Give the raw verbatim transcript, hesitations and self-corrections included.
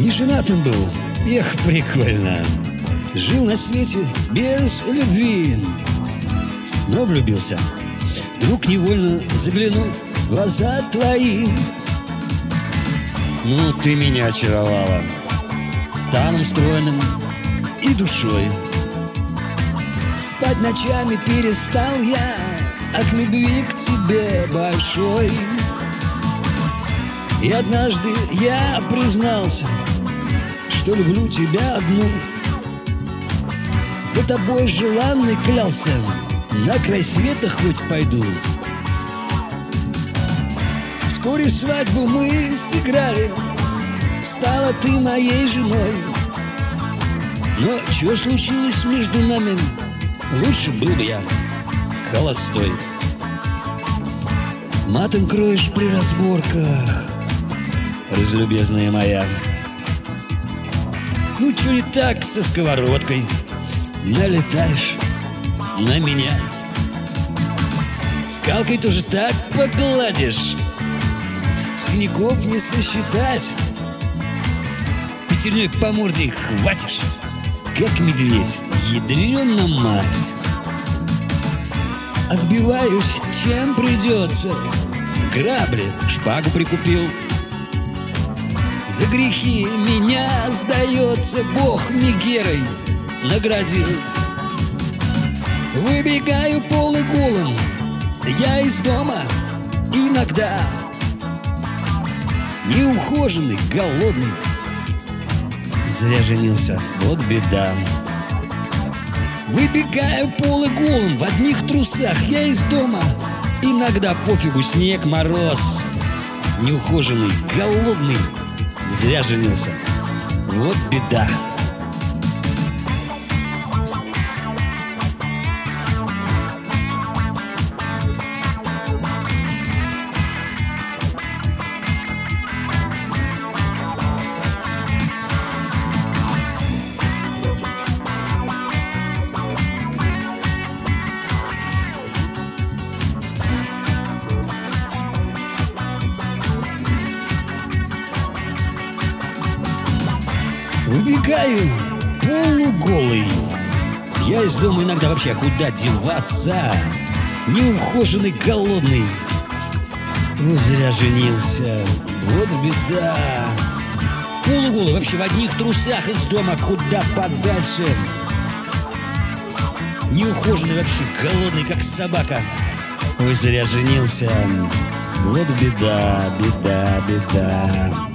И женатым был. Эх, прикольно. Жил на свете без любви, но влюбился. Вдруг невольно заглянул в глаза твои. Ну, ты меня очаровала станом стройным и душой. Спать ночами перестал я от любви к тебе большой. И однажды я признался, что люблю тебя одну. За тобой желанный клялся, на край света хоть пойду. Вскоре свадьбу мы сыграли, стала ты моей женой. Но что случилось между нами, лучше был бы я холостой. Матом кроешь при разборках, разлюбезная моя. Ну, что не так со сковородкой? Налетаешь на меня. Скалкой тоже так погладишь, синяков не сосчитать. Пятерней по морде хватишь, как медведь, ядрёна мать. Отбиваюсь, чем придется. Грабли, шпагу прикупил. За грехи меня, сдается, Бог Мегерой наградил. Выбегаю полуголым я из дома иногда. Неухоженный, голодный, зря женился, вот беда. Выбегаю полуголым в одних трусах я из дома. Иногда пофигу, снег, мороз. Неухоженный, голодный, зря женился, вот беда. Выбегаю полуголый я из дома иногда, вообще куда деваться. Неухоженный, голодный, ну зря женился, вот беда. Полуголый, вообще в одних трусах из дома куда подальше. Неухоженный, вообще голодный, как собака, ой, зря женился, вот беда, беда, беда.